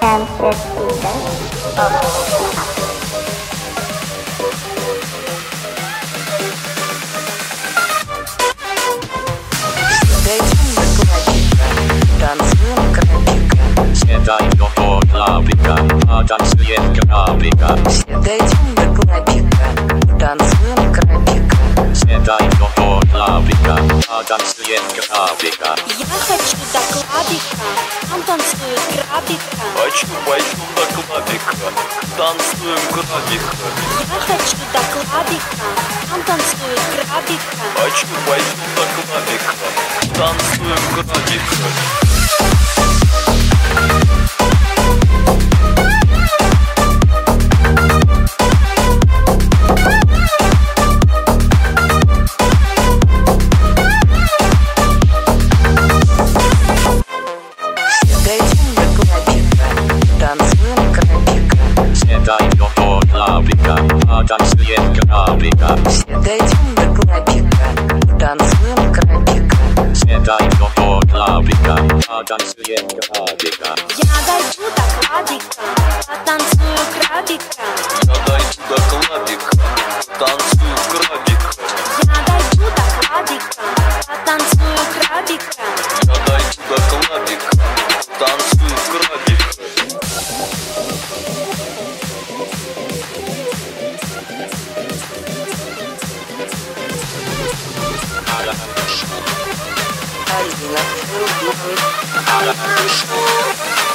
Танцвет Танцуем крабика. Все дойдем до клабика, потанцуем крабика. Все дойдем до клабика. Танцуем крабика. Все дойдем до клабика, потанцуем крабика. Я хочу до клабика, там танцуют крабика. Хочу пойду до клабика, танцуем крабика. Я хочу до клабика, там танцуют крабика. Хочу пойду до клабика, танцуем крабика. Все дойдем до клабика, потанцуем крабика. Все дойдем до клабика. Танцуем крабика. Все дойдем до клабика, потанцуем крабика. Я дойду до клабика, потанцую крабика. Я дойду до клабика, танцую крабика. Я дойду до клабика, потанцую крабика. Я дойду до клабика, танцую крабика. Алина. Алина.